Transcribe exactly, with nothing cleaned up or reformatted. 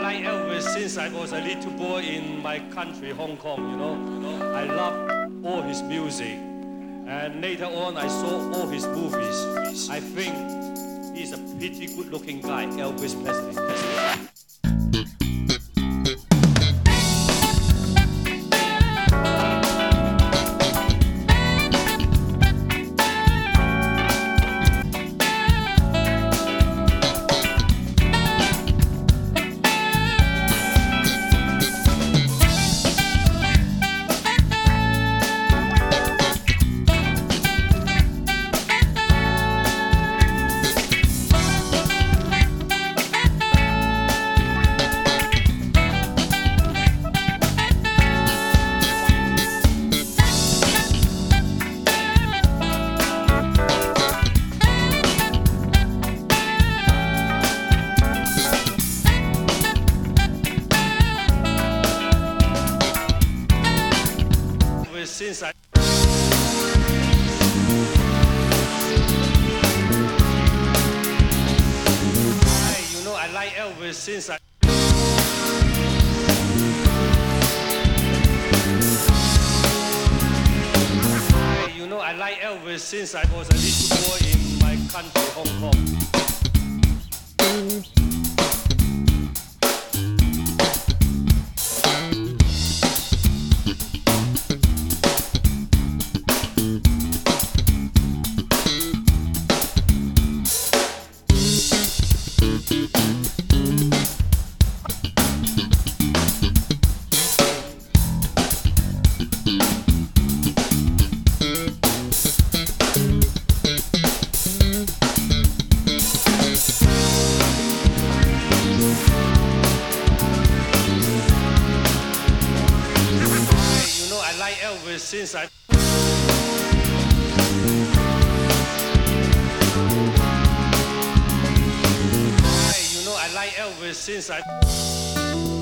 like Elvis since I was a little boy in my country, Hong Kong, you know. You know, I love all his music. And later on, I saw all his movies. I think he's a pretty good-looking guy, Elvis Presley. Presley. Since I Hey, you know I like Elvis since I Hey, you know I like Elvis since I was a little boy in my country, Hong Kong. Elvis since I Hey, you know I like Elvis since I